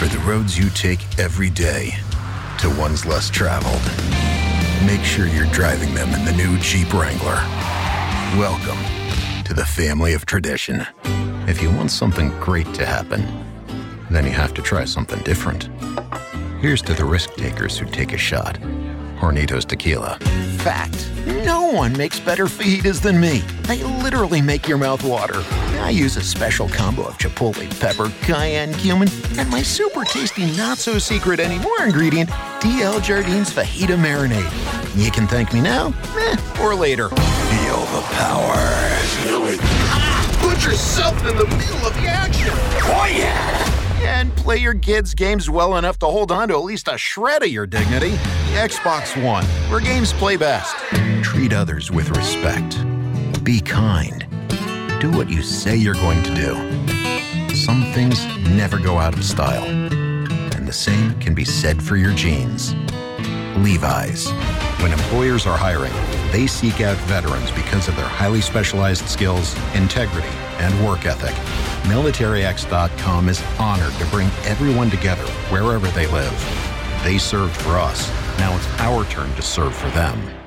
For the roads you take every day to ones less traveled, make sure you're driving them in the new Jeep Wrangler. Welcome to the family of tradition. If you want something great to happen, then you have to try something different. Here's to the risk takers who take a shot. Hornitos Tequila. Fact, no one makes better fajitas than me. They literally make your mouth water. I use a special combo of chipotle pepper, cayenne, cumin, and my super tasty not-so-secret anymore ingredient, DL Jardines Fajita Marinade. You can thank me now, or later. Feel the power. Feel it. Put yourself in the middle of the action. Oh, yeah. And play your kids' games well enough to hold on to at least a shred of your dignity. Xbox One, where games play best. Treat others with respect. Be kind. Do what you say you're going to do. Some things never go out of style. And the same can be said for your jeans. Levi's. When employers are hiring, they seek out veterans because of their highly specialized skills, integrity, and work ethic. MilitaryX.com is honored to bring everyone together wherever they live. They served for us. Now it's our turn to serve for them.